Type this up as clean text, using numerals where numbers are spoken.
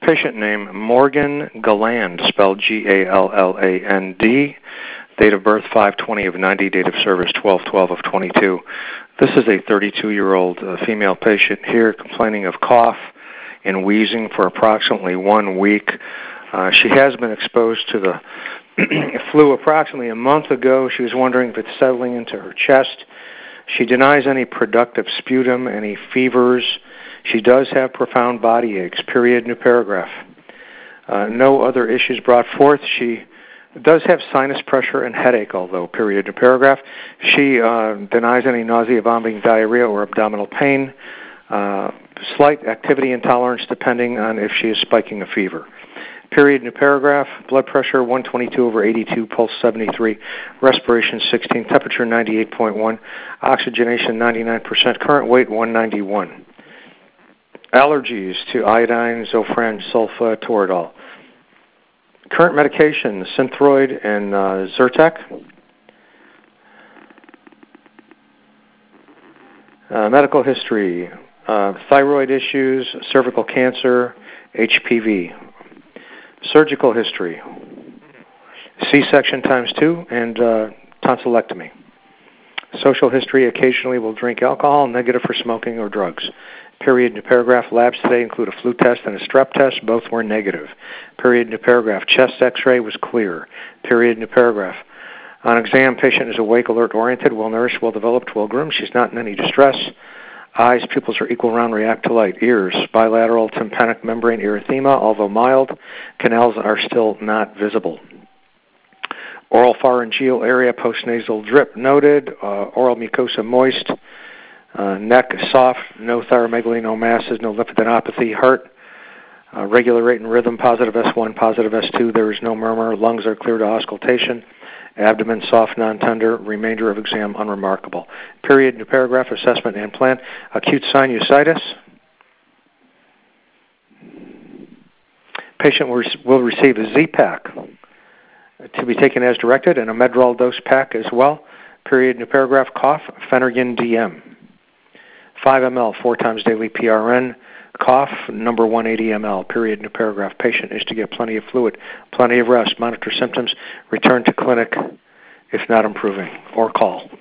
patient name Morgan Galland, spelled Galland. Date of birth 5/20 of 90. Date of service 12/12 of 22. This is a 32-year-old female patient here complaining of cough and wheezing for approximately 1 week. She has been exposed to the flu approximately a month ago. She was wondering if it's settling into her chest. She denies any productive sputum, any fevers. She does have profound body aches, period, new paragraph. No other issues brought forth. She does have sinus pressure and headache, although, period, new paragraph. She denies any nausea, vomiting, diarrhea, or abdominal pain. Slight activity intolerance depending on if she is spiking a fever. Period, new paragraph. Blood pressure 122/82, pulse 73, respiration 16, temperature 98.1, oxygenation 99%, current weight 191. Allergies to iodine, Zofran, sulfa, Toradol. Current medication, Synthroid and Zyrtec. Medical history, thyroid issues, cervical cancer, HPV. Surgical history, C-section ×2 and tonsillectomy. Social history, occasionally will drink alcohol, negative for smoking or drugs. Period, new paragraph. Labs today include a flu test and a strep test. Both were negative. Period, new paragraph. Chest x-ray was clear. Period, new paragraph. On exam, patient is awake, alert, oriented, well-nourished, well-developed, well-groomed. She's not in any distress. Eyes, pupils are equal round, react to light. Ears, bilateral tympanic membrane erythema, although mild. Canals are still not visible. Oral pharyngeal area, postnasal drip noted. Oral mucosa moist. Neck soft, no thyromegaly, no masses, no lymphadenopathy. Heart, regular rate and rhythm, positive S1, positive S2. There is no murmur. Lungs are clear to auscultation. Abdomen soft, non-tender. Remainder of exam unremarkable. Period, new paragraph, assessment and plan. Acute sinusitis. Patient will receive a Z-Pack to be taken as directed and a Medrol dose pack as well. Period, new paragraph, cough, Phenergan DM. 5 ml, 4 times daily PRN. Cough, number 180 ml, period, new paragraph. Patient is to get plenty of fluid, plenty of rest, monitor symptoms, return to clinic if not improving, or call.